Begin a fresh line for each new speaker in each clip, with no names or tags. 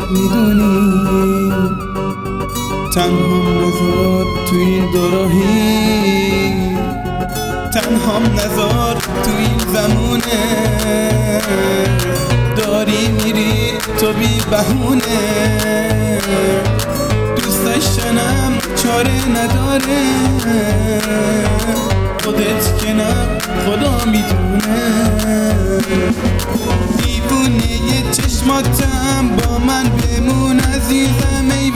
میدونی تنهام نذار تو این دوراهی، تنهام نذار تو این زمونه، داری میری تو بی بهونه، دوست داشتنم چاره نداره، خودت که نه خدا میدونه، دیوونه یه چشماتم با من بمون عزیزم ای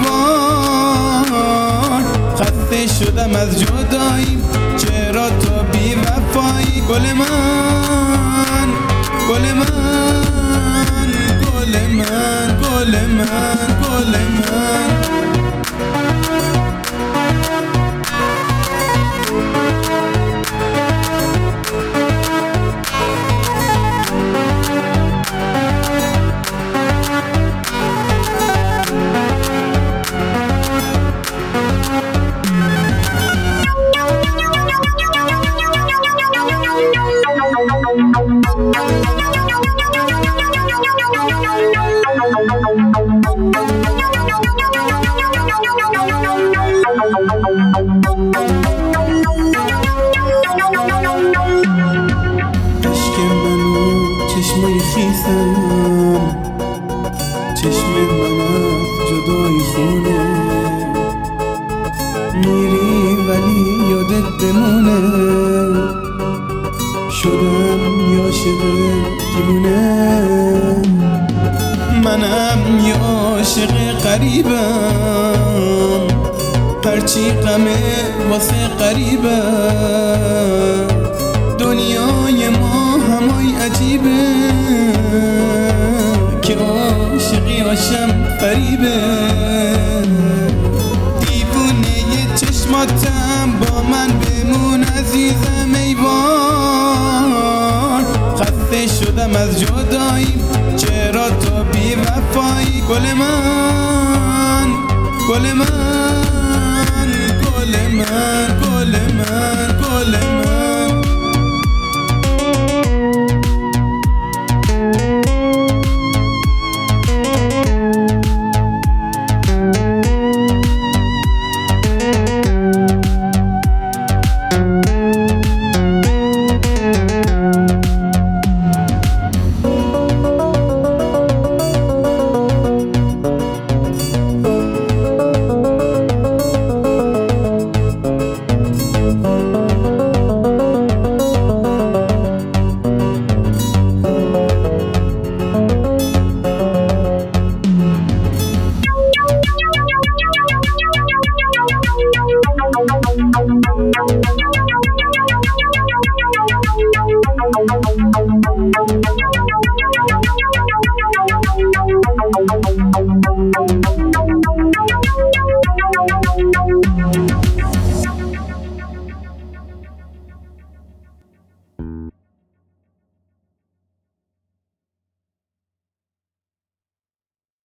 وای، خسته شدم از جدایی چرا تو بی وفایی، گل من گل من گل من گل من گل من. عشق منو چشمای خیسم، چشم من از جدایی خونه، میری ولی یادت بمونه، شدم یه عاشق دیوونه، منم یه عاشق غریبم، هرچی غمه واسه غریبه، دنیای ما همای عجیبه که عاشقی هاشم فریبه، دیوونه یه چشماتم با من بمون عزیزم ای وای، خسته شدم از جدایی چرا تو بی وفایی، گل من گل من